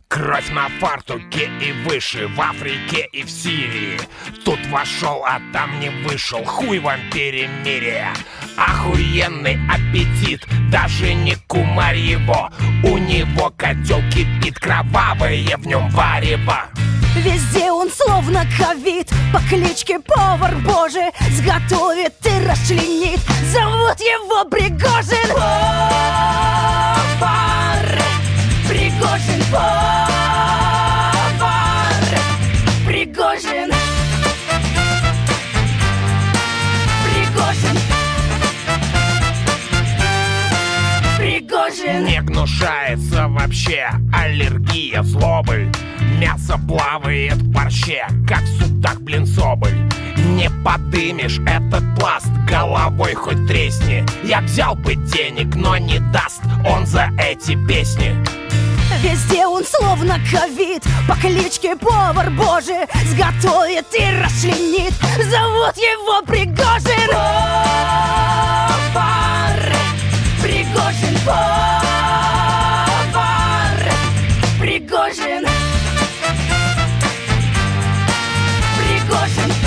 Кровь на фартуке и выше, в Африке и в Сирии. Тут вошел, а там не вышел, хуй вам перемирие. Охуенный аппетит, даже не кумарь его. У него котел кипит, кровавое в нем варево. Везде он словно ковид, по кличке Повар Божий. Сготовит и расчленит, зовут его Пригожин. Повар Пригожин, повар Пригожин. Пригожин. Пригожин. Не гнушается вообще аллергия злобы. Мясо плавает в борще, как в судах, блин, соболь. Не подымешь этот пласт, головой хоть тресни. Я взял бы денег, но не даст он за эти песни. Везде он словно ковид, по кличке Повар Божий. Сготовит и расчленит, зовут его Пригожин. Повар Пригожин, повар Пригожин. Пригожин.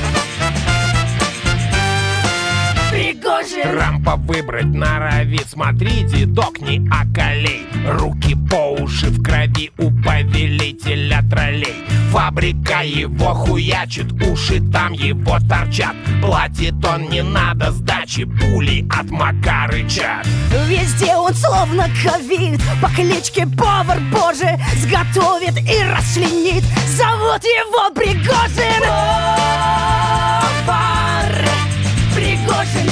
Пригожин. Трампа выбрать норовит, смотри, дедок, не околей. Руки по уши в крови у повелителя троллей. Фабрика его хуячит, уши там его торчат. Платит он, не надо сдачи, пули от Мака рычат. Везде он словно ковид, по кличке Повар Божий. Сготовит и расчленит, зовут его Пригожин. Повар Пригожин,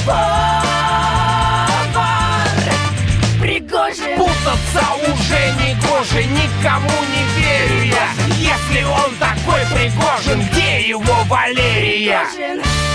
повар Пригожин. Путаться уже не гоже, никому не верю я. Если он такой Пригожин, где его Валерия? Пригожин.